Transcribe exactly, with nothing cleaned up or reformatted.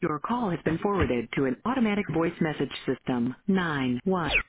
Your call has been forwarded to an automatic voice message system. nine one